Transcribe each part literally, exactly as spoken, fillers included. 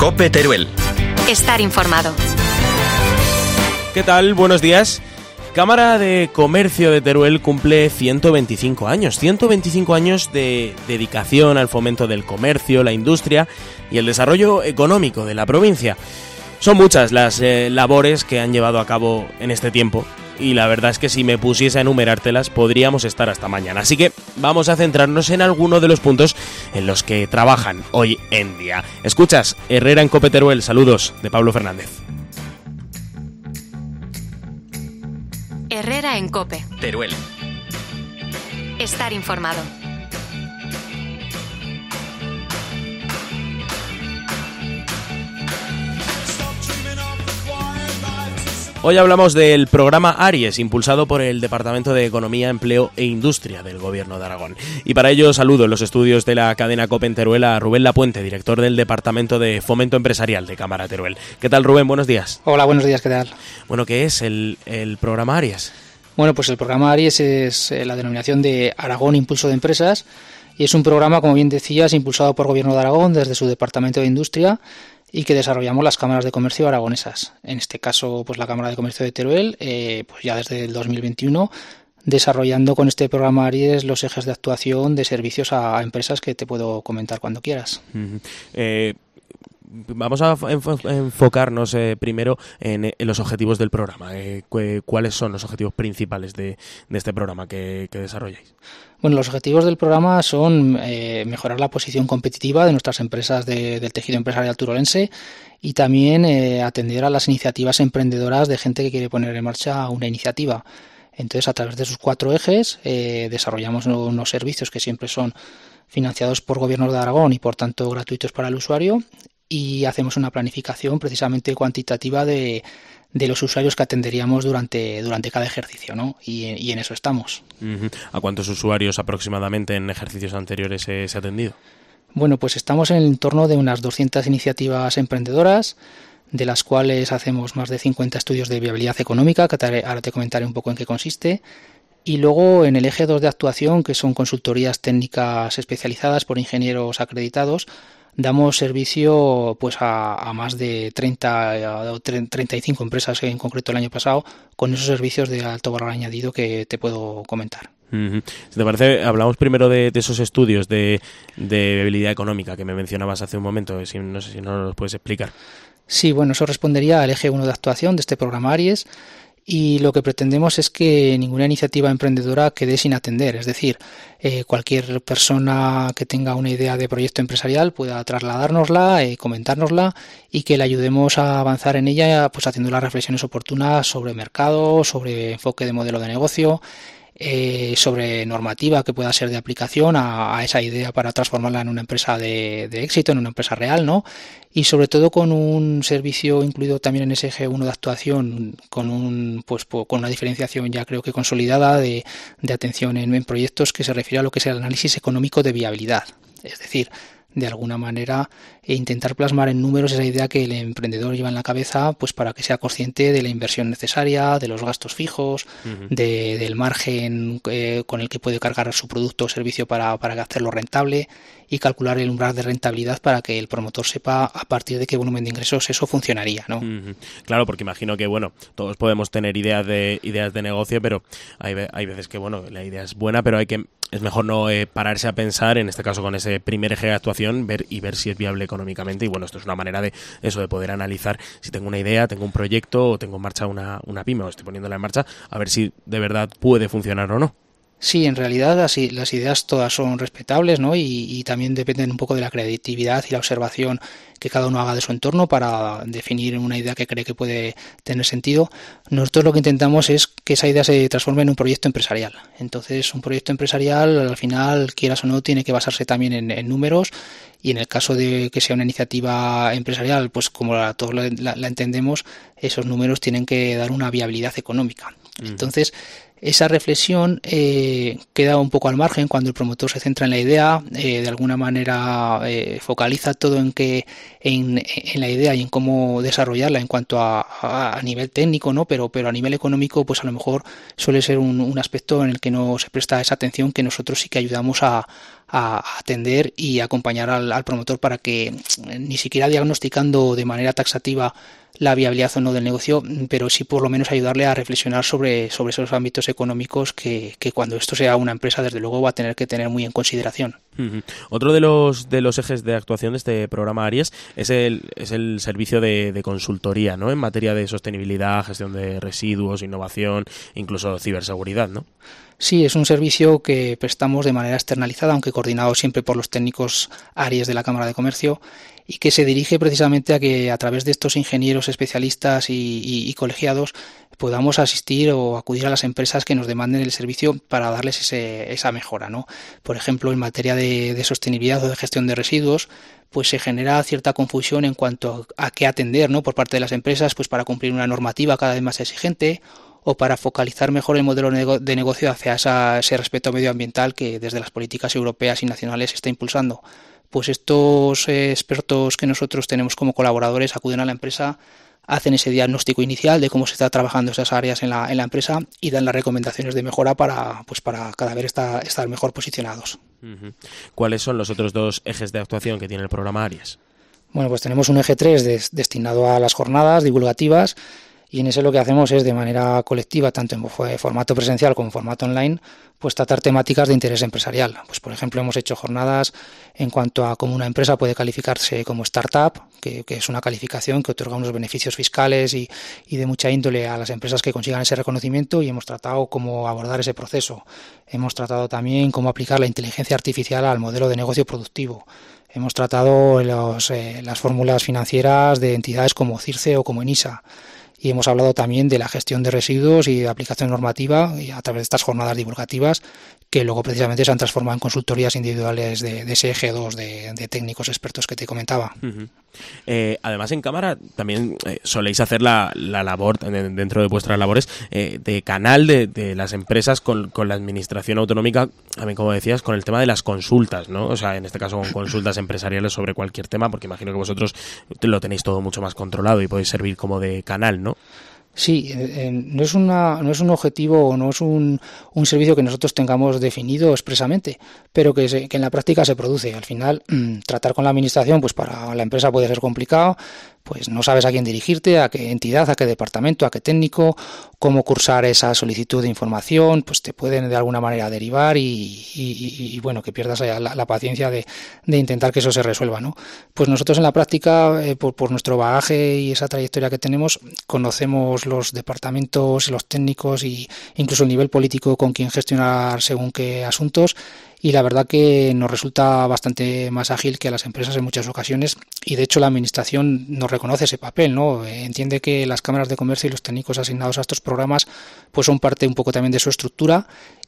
COPE Teruel. Estar informado. ¿Qué tal? Buenos días. Cámara de Comercio de Teruel cumple ciento veinticinco años. ciento veinticinco años de dedicación al fomento del comercio, la industria y el desarrollo económico de la provincia. Son muchas las eh, labores que han llevado a cabo en este tiempo. Y la verdad es que si me pusiese a enumerártelas podríamos estar hasta mañana. Así que vamos a centrarnos en alguno de los puntos en los que trabajan hoy en día. Escuchas Herrera en COPE Teruel. Saludos de Pablo Fernández. Herrera en COPE Teruel. Estar informado. Hoy hablamos del programa Aries, impulsado por el Departamento de Economía, Empleo e Industria del Gobierno de Aragón. Y para ello saludo en los estudios de la cadena COPE en Teruel a Rubén Lapuente, director del Departamento de Fomento Empresarial de Cámara Teruel. ¿Qué tal, Rubén? Buenos días. Hola, buenos días, ¿qué tal? Bueno, ¿qué es el, el programa Aries? Bueno, pues el programa Aries es eh, la denominación de Aragón Impulso de Empresas y es un programa, como bien decías, impulsado por el Gobierno de Aragón desde su Departamento de Industria y que desarrollamos las cámaras de comercio aragonesas. En este caso, pues la Cámara de Comercio de Teruel, eh, pues ya desde el dos mil veintiuno, desarrollando con este programa Aries los ejes de actuación de servicios a empresas que te puedo comentar cuando quieras. Uh-huh. Eh... Vamos a enfo- enfocarnos eh, primero en, en los objetivos del programa. Eh, cu- ¿Cuáles son los objetivos principales de, de este programa que, que desarrolláis? Bueno, los objetivos del programa son eh, mejorar la posición competitiva de nuestras empresas de, del tejido empresarial turolense y también eh, atender a las iniciativas emprendedoras de gente que quiere poner en marcha una iniciativa. Entonces, a través de sus cuatro ejes, eh, desarrollamos unos servicios que siempre son financiados por Gobierno de Aragón y, por tanto, gratuitos para el usuario. Y hacemos una planificación precisamente cuantitativa de, de los usuarios que atenderíamos durante, durante cada ejercicio, ¿no? Y, y en eso estamos. Uh-huh. ¿A cuántos usuarios aproximadamente en ejercicios anteriores eh, se ha atendido? Bueno, pues estamos en el torno de unas doscientas iniciativas emprendedoras, de las cuales hacemos más de cincuenta estudios de viabilidad económica, que te, ahora te comentaré un poco en qué consiste. Y luego en el eje dos de actuación, que son consultorías técnicas especializadas por ingenieros acreditados, damos servicio pues a, a más de treinta o treinta y cinco empresas en concreto el año pasado con esos servicios de alto valor añadido que te puedo comentar. Uh-huh. Si te parece, hablamos primero de, de esos estudios de, de viabilidad económica que me mencionabas hace un momento. Si, no sé si no los puedes explicar. Sí, bueno, eso respondería al eje uno de actuación de este programa Aries. Y lo que pretendemos es que ninguna iniciativa emprendedora quede sin atender, es decir, eh, cualquier persona que tenga una idea de proyecto empresarial pueda trasladárnosla, eh, comentárnosla y que le ayudemos a avanzar en ella, pues haciendo las reflexiones oportunas sobre mercado, sobre enfoque de modelo de negocio, eh, sobre normativa que pueda ser de aplicación a, a esa idea para transformarla en una empresa de, de éxito, en una empresa real, ¿no? Y sobre todo con un servicio incluido también en ese eje uno de actuación, con un pues con una diferenciación ya creo que consolidada de, de atención en, en proyectos que se refiere a lo que es el análisis económico de viabilidad. Es decir, de alguna manera e intentar plasmar en números esa idea que el emprendedor lleva en la cabeza, pues para que sea consciente de la inversión necesaria, de los gastos fijos, uh-huh. de, del margen eh, con el que puede cargar su producto o servicio para, para hacerlo rentable y calcular el umbral de rentabilidad para que el promotor sepa a partir de qué volumen de ingresos eso funcionaría, ¿no? Uh-huh. Claro, porque imagino que, bueno, todos podemos tener ideas de ideas de negocio, pero hay, hay veces que, bueno, la idea es buena, pero hay que es mejor no eh, pararse a pensar, en este caso con ese primer eje de actuación, ver y ver si es viable económicamente. Y bueno, esto es una manera de eso, de poder analizar si tengo una idea, tengo un proyecto o tengo en marcha una, una pyme o estoy poniéndola en marcha, a ver si de verdad puede funcionar o no. Sí, en realidad las, las ideas todas son respetables, ¿no? Y, y también dependen un poco de la creatividad y la observación que cada uno haga de su entorno para definir una idea que cree que puede tener sentido. Nosotros lo que intentamos es que esa idea se transforme en un proyecto empresarial. Entonces, un proyecto empresarial, al final, quieras o no, tiene que basarse también en, en números, y en el caso de que sea una iniciativa empresarial, pues como la, todos la, la entendemos, esos números tienen que dar una viabilidad económica. Uh-huh. Entonces, esa reflexión eh, queda un poco al margen cuando el promotor se centra en la idea, eh, de alguna manera eh, focaliza todo en que en, en la idea y en cómo desarrollarla en cuanto a, a, a nivel técnico, ¿no? Pero, pero a nivel económico, pues a lo mejor suele ser un, un aspecto en el que no se presta esa atención que nosotros sí que ayudamos a, a atender y acompañar al, al promotor para que ni siquiera diagnosticando de manera taxativa la viabilidad o no del negocio, pero sí por lo menos ayudarle a reflexionar sobre, sobre esos ámbitos económicos que, que cuando esto sea una empresa, desde luego va a tener que tener muy en consideración. Uh-huh. Otro de los de los ejes de actuación de este programa Aries es el, es el servicio de, de consultoría, ¿no? En materia de sostenibilidad, gestión de residuos, innovación, incluso ciberseguridad, ¿no? Sí, es un servicio que prestamos de manera externalizada, aunque coordinado siempre por los técnicos Aries de la Cámara de Comercio, y que se dirige precisamente a que a través de estos ingenieros especialistas y, y, y colegiados podamos asistir o acudir a las empresas que nos demanden el servicio para darles ese, esa mejora, ¿no? Por ejemplo, en materia de, de sostenibilidad o de gestión de residuos, pues se genera cierta confusión en cuanto a qué atender, ¿no? Por parte de las empresas, pues para cumplir una normativa cada vez más exigente, o para focalizar mejor el modelo de negocio hacia esa, ese respeto medioambiental que desde las políticas europeas y nacionales se está impulsando. Pues estos eh, expertos que nosotros tenemos como colaboradores acuden a la empresa, hacen ese diagnóstico inicial de cómo se está trabajando esas áreas en la, en la empresa y dan las recomendaciones de mejora para, pues para cada vez estar, estar mejor posicionados. Uh-huh. ¿Cuáles son los otros dos ejes de actuación que tiene el programa Aries? Bueno, pues tenemos un eje tres des, destinado a las jornadas divulgativas, y en ese lo que hacemos es de manera colectiva, tanto en formato presencial como en formato online, pues tratar temáticas de interés empresarial. Pues por ejemplo hemos hecho jornadas en cuanto a cómo una empresa puede calificarse como startup, que, que es una calificación que otorga unos beneficios fiscales y, y de mucha índole a las empresas que consigan ese reconocimiento, y hemos tratado cómo abordar ese proceso. Hemos tratado también cómo aplicar la inteligencia artificial al modelo de negocio productivo. Hemos tratado los, eh, las fórmulas financieras de entidades como CIRCE o como ENISA. Y hemos hablado también de la gestión de residuos y de aplicación normativa y a través de estas jornadas divulgativas que luego precisamente se han transformado en consultorías individuales de, de ese eje dos de, de técnicos expertos que te comentaba. Uh-huh. Eh, además, en Cámara también eh, soléis hacer la, la labor, dentro de vuestras labores, eh, de canal de, de las empresas con, con la administración autonómica, también como decías, con el tema de las consultas, ¿no? O sea, en este caso con consultas empresariales sobre cualquier tema, porque imagino que vosotros lo tenéis todo mucho más controlado y podéis servir como de canal, ¿no? Sí, eh, no es una, no es un objetivo o no es un, un servicio que nosotros tengamos definido expresamente, pero que, se, que en la práctica se produce. Al final, mmm, tratar con la administración, pues para la empresa puede ser complicado, pues no sabes a quién dirigirte, a qué entidad, a qué departamento, a qué técnico, cómo cursar esa solicitud de información, pues te pueden de alguna manera derivar y, y, y, y bueno, que pierdas la, la paciencia de, de intentar que eso se resuelva, ¿no? Pues nosotros en la práctica, eh, por, por nuestro bagaje y esa trayectoria que tenemos, conocemos los departamentos, los técnicos e incluso el nivel político con quien gestionar según qué asuntos, y la verdad que nos resulta bastante más ágil que a las empresas en muchas ocasiones, y de hecho la administración nos reconoce ese papel, ¿no? Entiende que las cámaras de comercio y los técnicos asignados a estos programas pues son parte un poco también de su estructura,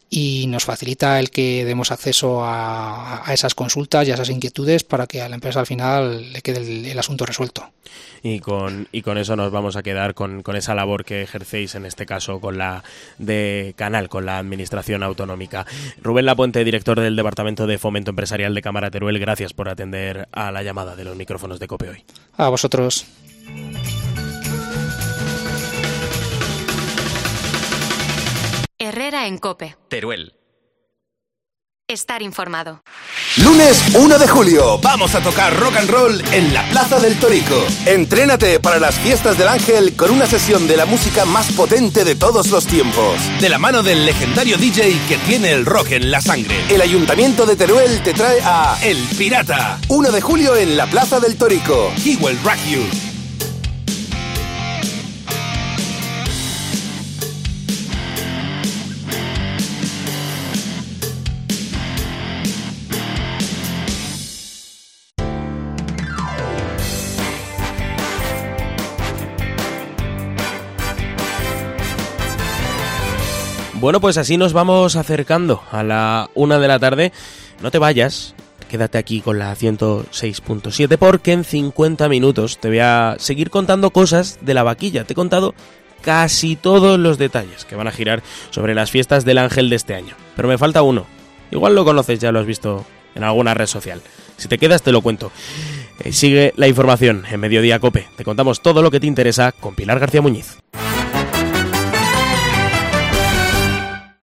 y nos facilita el que demos acceso a, a esas consultas y a esas inquietudes para que a la empresa al final le quede el, el asunto resuelto. Y con, y con eso nos vamos a quedar con, con esa labor que ejercéis en este caso con la de canal, con la administración autonómica. Rubén Lapuente, director del Departamento de Fomento Empresarial de Cámara Teruel, gracias por atender a la llamada de los micrófonos de COPE hoy. A vosotros. Herrera en COPE. Teruel. Estar informado. Lunes uno de julio, vamos a tocar rock and roll en la Plaza del Torico. Entrénate para las fiestas del Ángel con una sesión de la música más potente de todos los tiempos. De la mano del legendario D J que tiene el rock en la sangre. El Ayuntamiento de Teruel te trae a El Pirata. uno de julio en la Plaza del Torico. He will rock you. Bueno, pues así nos vamos acercando a la una de la tarde. No te vayas, quédate aquí con la ciento seis punto siete porque en cincuenta minutos te voy a seguir contando cosas de la vaquilla. Te he contado casi todos los detalles que van a girar sobre las fiestas del Ángel de este año. Pero me falta uno. Igual lo conoces, ya lo has visto en alguna red social. Si te quedas te lo cuento. Eh, sigue la información en Mediodía COPE. Te contamos todo lo que te interesa con Pilar García Muñiz.